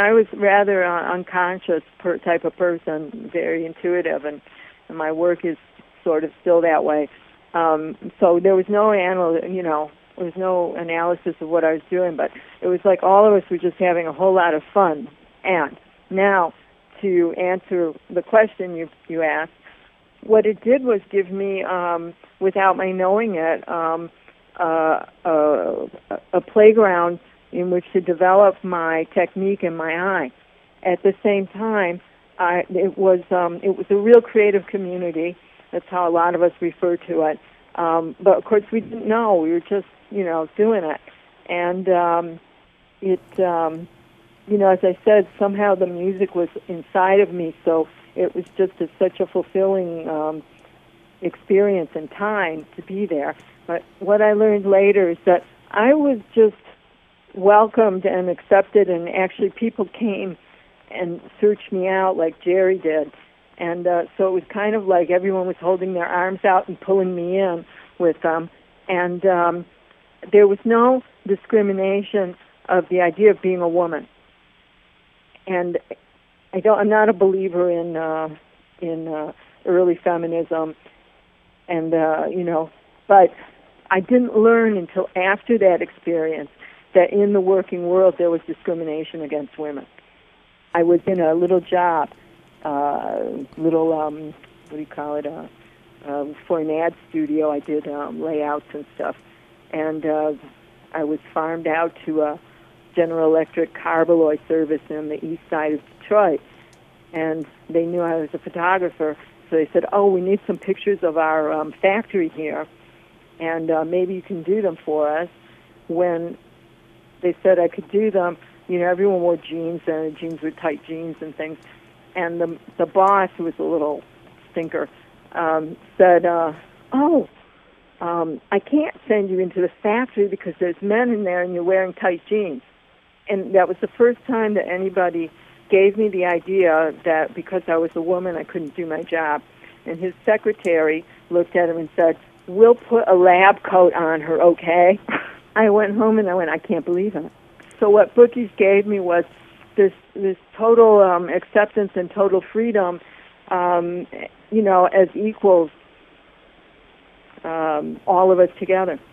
I was rather unconscious type of person, very intuitive, and my work is sort of still that way. So there was no there was no analysis of what I was doing, but it was like all of us were just having a whole lot of fun. And now, to answer the question you asked, what it did was give me, without my knowing it, a playground in which to develop my technique and my eye. At the same time, it was a real creative community. That's how a lot of us refer to it. But of course, we didn't know. We were just doing it, and as I said, somehow the music was inside of me, so it was just such a fulfilling experience and time to be there. But what I learned later is that I was just welcomed and accepted, and actually people came and searched me out like Jerry did. And so it was kind of like everyone was holding their arms out and pulling me in with them. And there was no discrimination of the idea of being a woman. And I'm not a believer in early feminism, and but I didn't learn until after that experience that in the working world there was discrimination against women. I was in a little job, for an ad studio. I did layouts and stuff, and I was farmed out to a General Electric Carbaloy service in the east side of Detroit, and they knew I was a photographer, so they said, "Oh, we need some pictures of our factory here, and maybe you can do them for us." When they said I could do them, everyone wore jeans, and jeans were tight jeans and things, and the boss, who was a little stinker, said, I can't send you into the factory because there's men in there and you're wearing tight jeans. And that was the first time that anybody gave me the idea that because I was a woman, I couldn't do my job. And his secretary looked at him and said, "We'll put a lab coat on her, okay?" I went home and I can't believe it. So what Bookies gave me was this total acceptance and total freedom, as equals, all of us together.